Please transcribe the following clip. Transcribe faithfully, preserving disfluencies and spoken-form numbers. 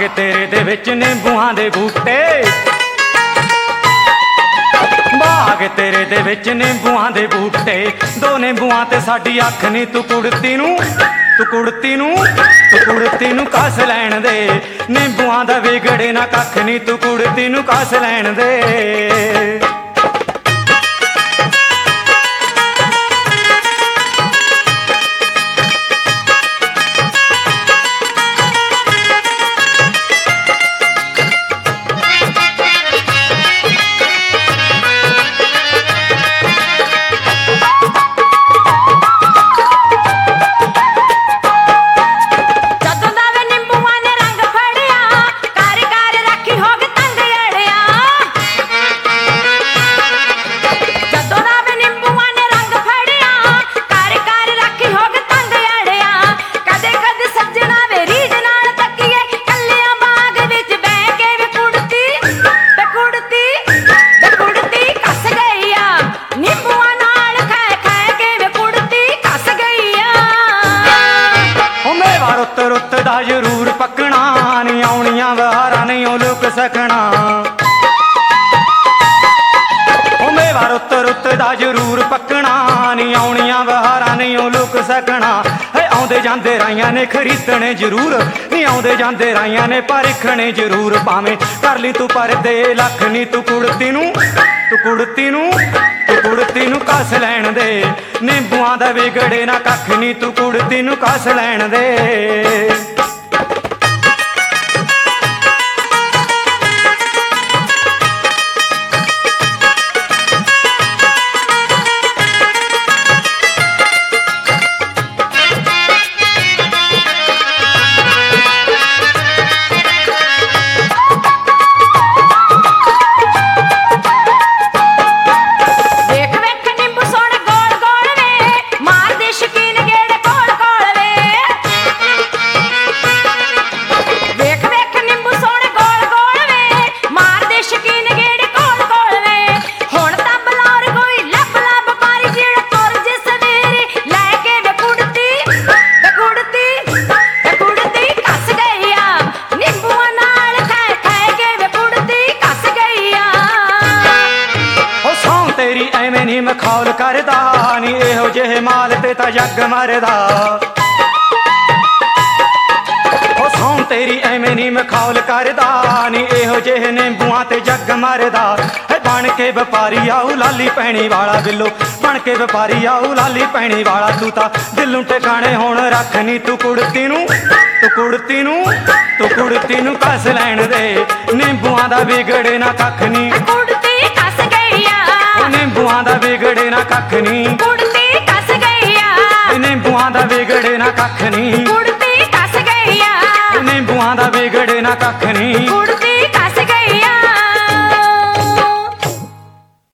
तेरे दे विच नींबूआं दे बूटे, बाग तेरे दे विच नींबूआं दे बूटे। दो नींबूआं ते साडी अख नी तू कुड़ती नू, तू कुड़ती नू, तू कुड़ती नू कस लैण दे। नींबूआं दा विगड़े ना कख नी, तू कुड़ती नू कस लैण दे। रुत दा जरूर पकना, नी आउणियां बहारां नहीं ओ लुक सकना। ओ मेवा रुत रुत दा जरूर पकना, नी आउणियां बहारां नहीं ओ लुक सकना। है आउंदे जांदे राइयां ने खरीदने जरूर, नी आउंदे जांदे राइयां ने परखने जरूर। भावें कर ली तू परदे लख नी, तू कुड़ती नू, तू कुड़ती नू, तू कुड़ती नू कस लैण दे। नींबूआं दा विगड़े ना कख नी, तू कुड़ती नू कस लैण दे। एवें नी मखौल करदा, नी इहो जेहे माल ते तां जग मरदा। ओ सौं तेरी एवें नी मखौल करदा, नी इहो जेहे नींबूआं ते जग मरदा। है बन के व्यापारी आऊ लाली पैणी वाला बिल्लो, बन के व्यापारी आऊ लाली पैणी वाला। तू तां दिलों ठिकाणे हुण रख नी, तू कुड़ती नू, तू कुड़ती नू, तू कुड़ती नू कस लैण दे। नींबूआं दा विगड़े ना कख नी, नींबूआं दा विगड़े ना कख नी, कुड़ती कस गईया। नींबूआं दा विगड़े ना कख नी, कुड़ती कस गईया। नींबूआं दा विगड़े ना कख नी।